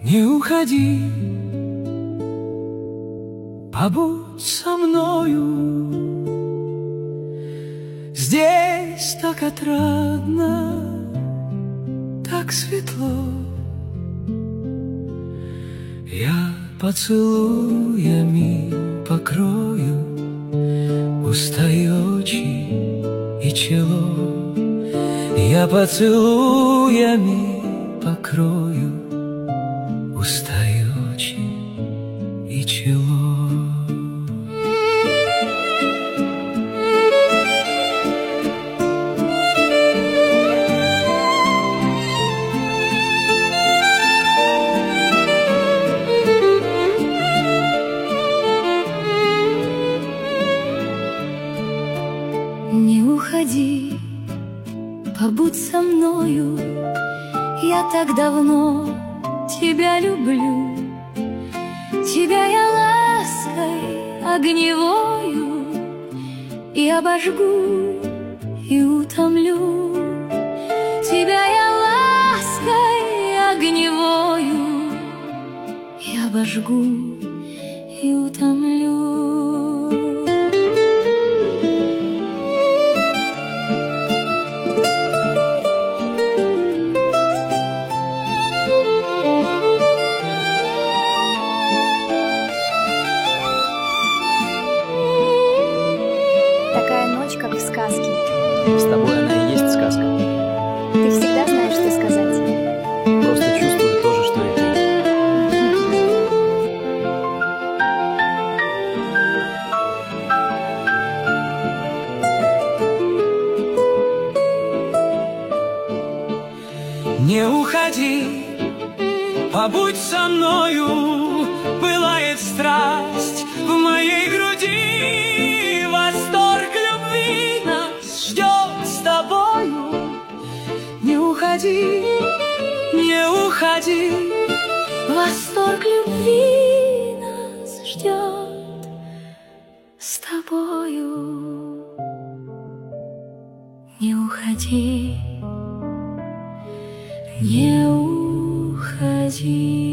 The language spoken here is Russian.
Не уходи, побудь со мною. Здесь так отрадно, так светло. Я поцелуями покрою уста и очи и чело. Я поцелуями покрою уста и очи и чело. Не уходи, побудь со мною. Я так давно тебя люблю. Тебя я лаской огневою и обожгу, и утомлю. Тебя я лаской огневою и обожгу, и утомлю. Такая ночь, как в сказке. С тобой она и есть сказка. Ты всегда знаешь, что сказать. Просто чувствую то же, что и ты. Не уходи, побудь со мною. Пылает страсть в моей груди. Восторг любви нас ждет с тобою. Не уходи, не уходи. Восторг любви нас ждет с тобою. Не уходи, не уходи.